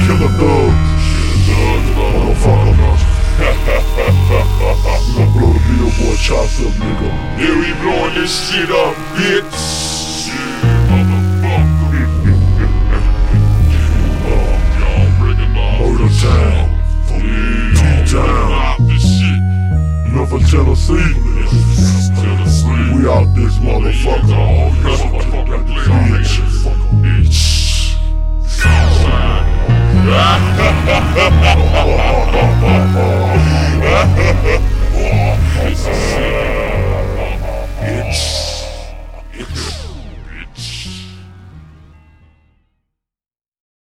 Killer thugs. Motherfucker. We gon' blow the billboard charts up, nigga. Yeah, we blowing this shit up, bitch. Murder Town. T-Town. Memphis, Tennessee. We out this motherfucker. Bitch.